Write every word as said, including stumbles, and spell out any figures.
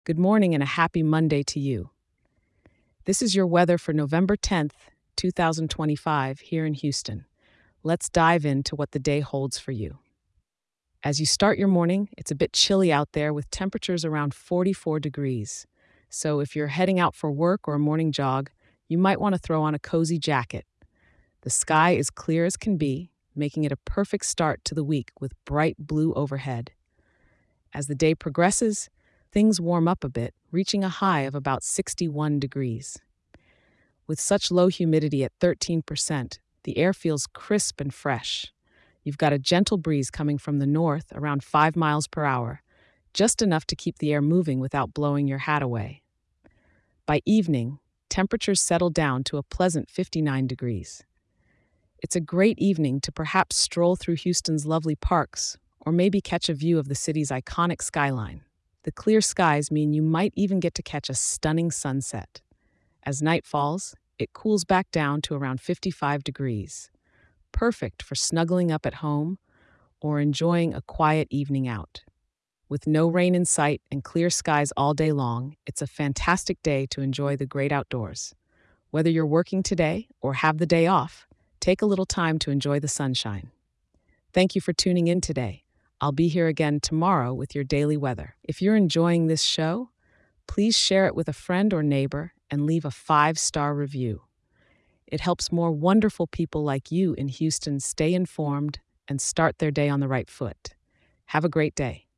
Good morning and a happy Monday to you. This is your weather for November tenth, two thousand twenty-five, here in Houston. Let's dive into what the day holds for you. As you start your morning, it's a bit chilly out there with temperatures around forty-four degrees. So if you're heading out for work or a morning jog, you might want to throw on a cozy jacket. The sky is clear as can be, making it a perfect start to the week with bright blue overhead. As the day progresses, things warm up a bit, reaching a high of about sixty-one degrees. With such low humidity at thirteen percent, the air feels crisp and fresh. You've got a gentle breeze coming from the north, around five miles per hour, just enough to keep the air moving without blowing your hat away. By evening, temperatures settle down to a pleasant fifty-nine degrees. It's a great evening to perhaps stroll through Houston's lovely parks, or maybe catch a view of the city's iconic skyline. The clear skies mean you might even get to catch a stunning sunset. As night falls, it cools back down to around fifty-five degrees, perfect for snuggling up at home or enjoying a quiet evening out. With no rain in sight and clear skies all day long, it's a fantastic day to enjoy the great outdoors. Whether you're working today or have the day off, take a little time to enjoy the sunshine. Thank you for tuning in today. I'll be here again tomorrow with your daily weather. If you're enjoying this show, please share it with a friend or neighbor and leave a five-star review. It helps more wonderful people like you in Houston stay informed and start their day on the right foot. Have a great day.